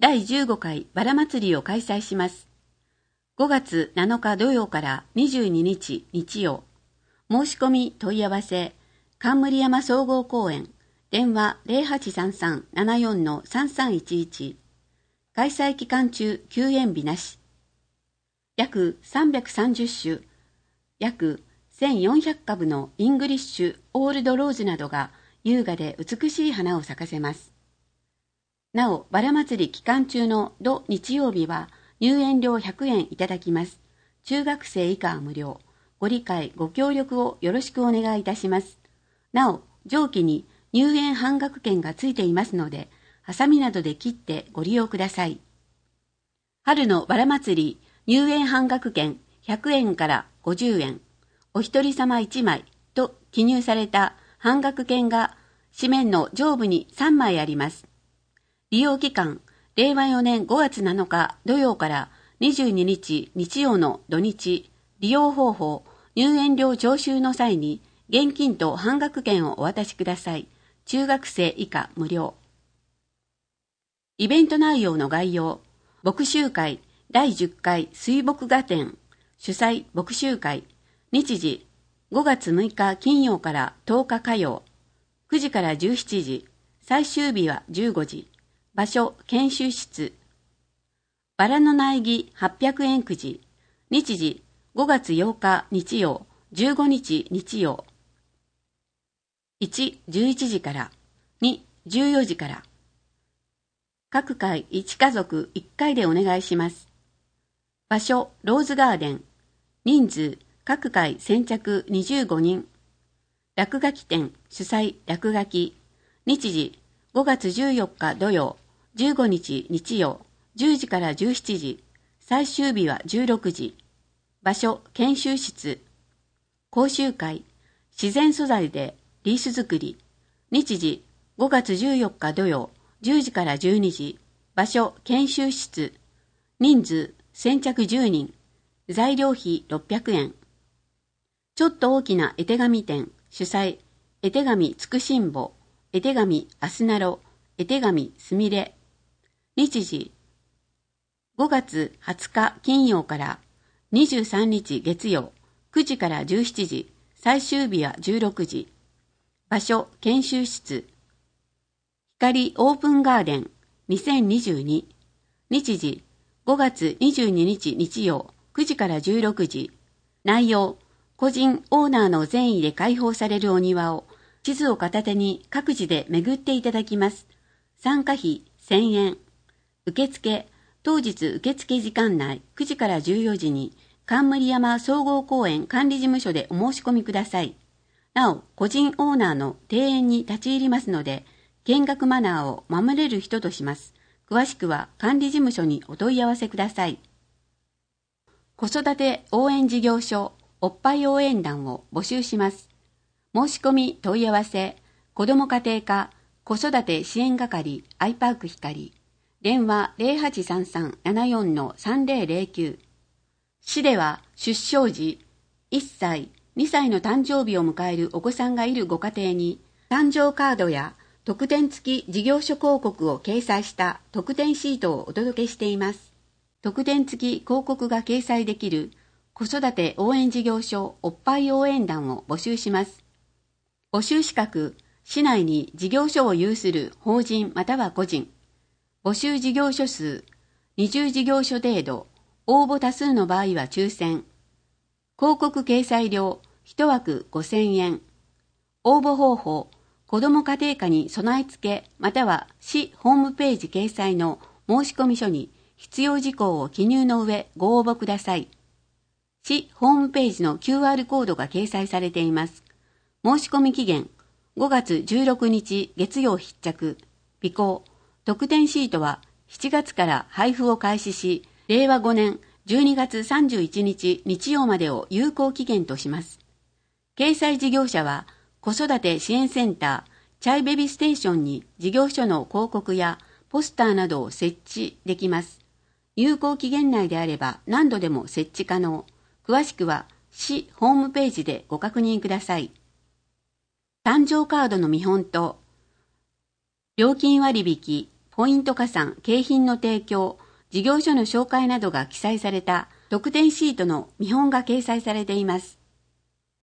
第15回バラ祭りを開催します。5月7日土曜から22日日曜。申し込み問い合わせ、冠山総合公園、電話 0833-74-3311。開催期間中休園日なし。約330種、約1400株のイングリッシュオールドローズなどが優雅で美しい花を咲かせます。なお、バラ祭り期間中の土日曜日は入園料100円いただきます。中学生以下は無料。ご理解、ご協力をよろしくお願いいたします。なお、上記に入園半額券がついていますので、ハサミなどで切ってご利用ください。春のバラ祭り入園半額券100円から50円、お一人様1枚と記入された半額券が紙面の上部に3枚あります。利用期間、令和4年5月7日土曜から22日日曜の土日。利用方法、入園料徴収の際に現金と半額券をお渡しください。中学生以下無料。イベント内容の概要。牧集会第10回水牧画展。主催牧集会。日時5月6日金曜から10日火曜。9時から17時。最終日は15時。場所研修室。バラの苗木800円くじ。日時5月8日日曜、15日日曜。1、11時から。2、14時から。各回1家族1回でお願いします。場所、ローズガーデン。人数、各回先着25人。落書き展、主催落書き。日時、5月14日土曜、15日日曜、10時から17時。最終日は16時。場所、研修室。講習会、自然素材でリース作り。日時、5月14日土曜、10時から12時。場所、研修室。人数、先着10人。材料費600円。ちょっと大きな絵手紙展、主催、絵手紙つくしんぼ、絵手紙アスナロ、絵手紙すみれ。日時、5月20日金曜から23日月曜、9時から17時、最終日は16時。場所、研修室。光オープンガーデン2022。日時、5月22日日曜、9時から16時。内容、個人オーナーの善意で開放されるお庭を、地図を片手に各自で巡っていただきます。参加費1000円。受付、当日受付時間内9時から14時に、冠山総合公園管理事務所でお申し込みください。なお、個人オーナーの庭園に立ち入りますので、見学マナーを守れる人とします。詳しくは管理事務所にお問い合わせください。子育て応援事業所、おっぱい応援団を募集します。申し込み問い合わせ、子ども家庭科子育て支援係アイパーク光。電話 0833-74-3009。市では出生時、1歳、2歳の誕生日を迎えるお子さんがいるご家庭に、誕生カードや特典付き事業所広告を掲載した特典シートをお届けしています。特典付き広告が掲載できる子育て応援事業所おっぱい応援団を募集します。募集資格、市内に事業所を有する法人または個人。募集事業所数、20事業所程度。応募多数の場合は抽選。広告掲載料、1枠5000円。応募方法、子ども家庭科に備え付け、または市ホームページ掲載の申込書に必要事項を記入の上ご応募ください。市ホームページの QR コードが掲載されています。申込期限、5月16日月曜必着。備考、特典シートは7月から配布を開始し、令和5年12月31日日曜までを有効期限とします。掲載事業者は子育て支援センターチャイベビーステーションに事業所の広告やポスターなどを設置できます。有効期限内であれば何度でも設置可能。詳しくは市ホームページでご確認ください。誕生カードの見本と料金割引ポイント加算、景品の提供、事業所の紹介などが記載された特典シートの見本が掲載されています。